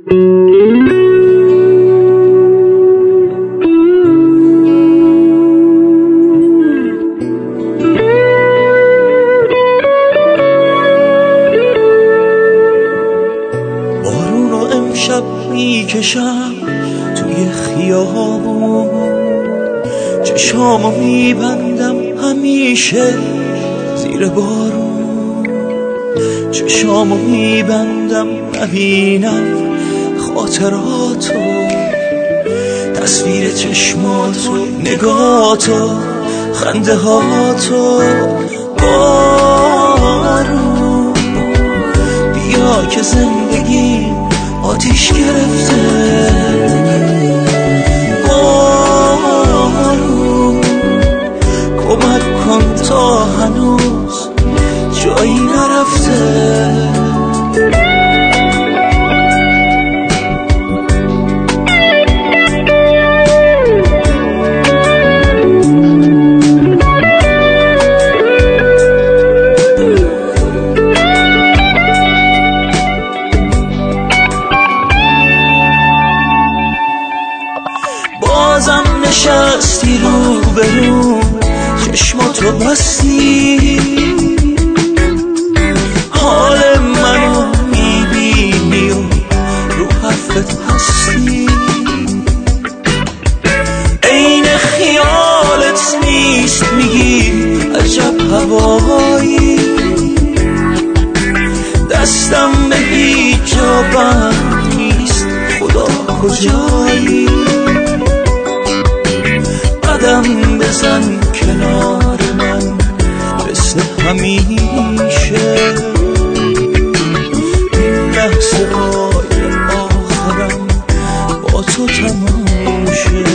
بارونو امشب میکشم توی خیابون، چشامو میبندم همیشه زیر بارون، چشامو میبندم نبینم خاطراتو، تصویر چشماتو، نگاتو، خنده هاتو. بارون بیا که زندگی آتیش گرفته، بارون کمک کن تا هنوز جایی نرفته. بازم نشستی رو به رو، چشماتو بستی، حال منو میبینی و رو حرفت هستی، عین خیالت نیست میگی عجب هوایی، دستم به هیچ جا بند نیست خدا کجایی، قدم بزن کنار من مثل همیشه، این لحظه های آخرم با تو تموم شه.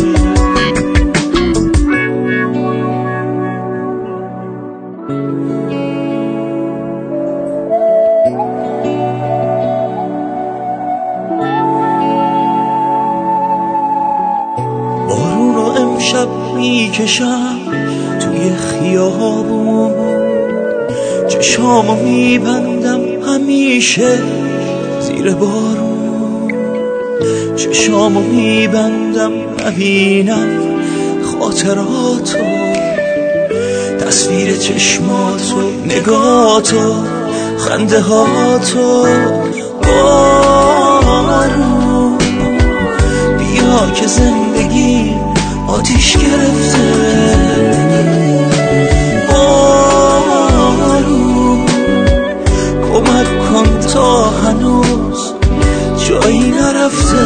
بارونو امشب میکشم توی خیابون، چشامو میبندم همیشه زیر بارون، چشامو میبندم نبینم خاطراتو، تصویر چشماتو، نگاتو، خنده هاتو. بارون بیا که زندگی آتیش گرفته، بارون کمک کن تا هنوز جایی نرفته.